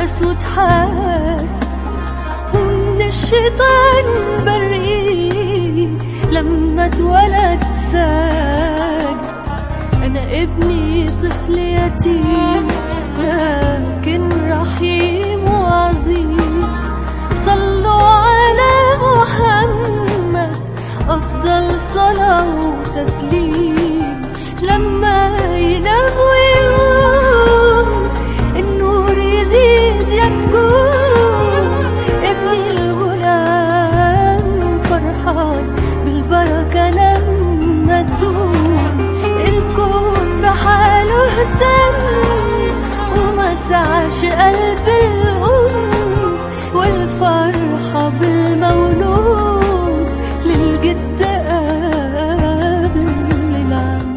اتحبس واتحاسب، ومن الشيطان بريء لما اتولد ساجد. أنا ابني طفل يتيم لكن رحيم وعظيم. صلوا على محمد أفضل صلاة وتسليم. لما ينام ويقوم النور يزيد ينجوم. ابني الغلام فرحان بالبركة لما تدوم. الكون بحاله اهتم وما سعش قلب الأم، والفرحة بالمولود للجد قبل العم.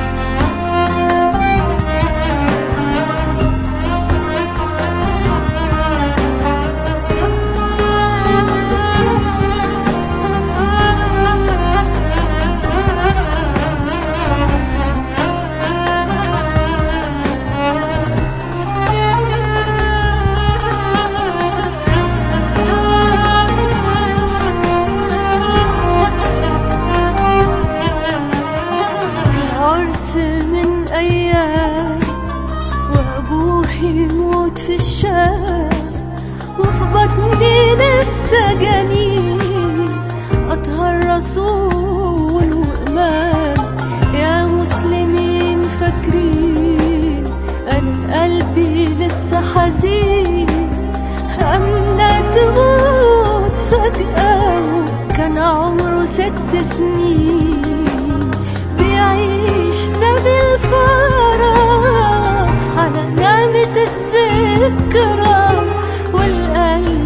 من أيام وأبوه يموت في الشام، وفي بطني لسه جنين أطهر رسول وإمام. يا مسلمين فاكرين أنا قلبي لسه حزين. أمنة تموت فجأة وكان عمره 6 سنين. بيعيش نبي الفرح على نعمة الذكرى والقلب